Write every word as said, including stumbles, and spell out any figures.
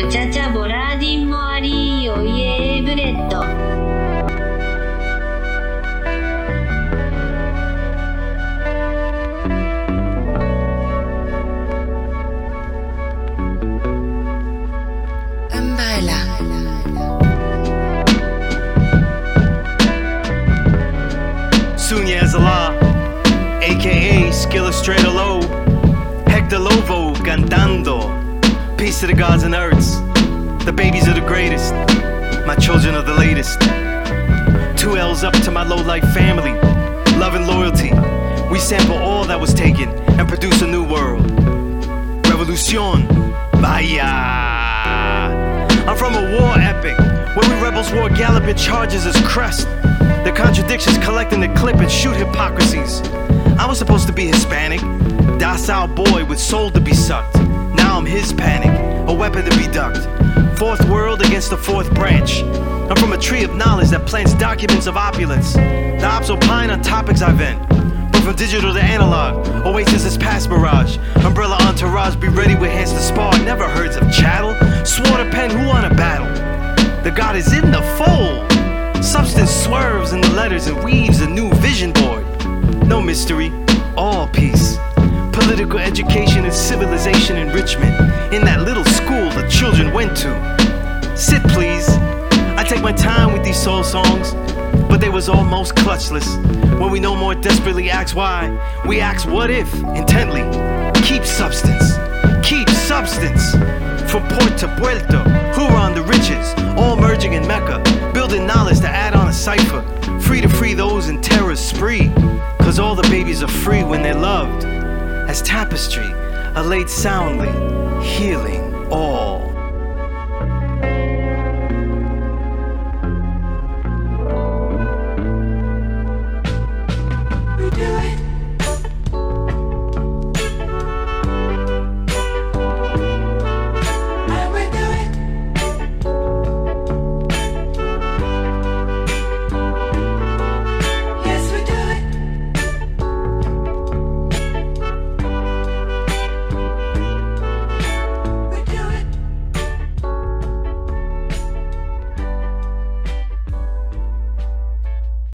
ブチャチャボラーディンもありおいえブレッド Sunya Azala, aka Skilla Stradolo, Hector Lovo, Cantando. Peace to the gods and earths. The babies are the greatest. My children are the latest. Two L's up to my low-life family. Love and loyalty. We sample all that was taken and produce a new world. Revolucion. Vaya. I'm from a war epic where we rebels wore galloping charges as crest. The contradictions collect in the clip and shoot hypocrisies. I was supposed to be Hispanic, docile boy with soul to be sucked. Now I'm his panic, a weapon to be ducked. Fourth world against the fourth branch. I'm from a tree of knowledge that plants documents of opulence. The ops opine on topics I vent. But from digital to analog, Oasis is past mirage. Umbrella entourage, be ready with hands to spar. Never herds of chattel. Swore to pen, who on a battle? The god is in the fold. Substance swerves in the letters and weaves a new vision board. No mystery, all peace. Political education and civilization enrichment in that little school the children went to. Sit please. I take my time with these soul songs, but they was almost clutchless. When we no more desperately ask why, we ask what if intently. Keep substance, keep substance. From Port to Puerto, Huron the riches, all merging in Mecca, building knowledge to add on a cipher, free to free those in terror's spree, cause all the babies are free when they're loved, as tapestry, are laid soundly, healing all.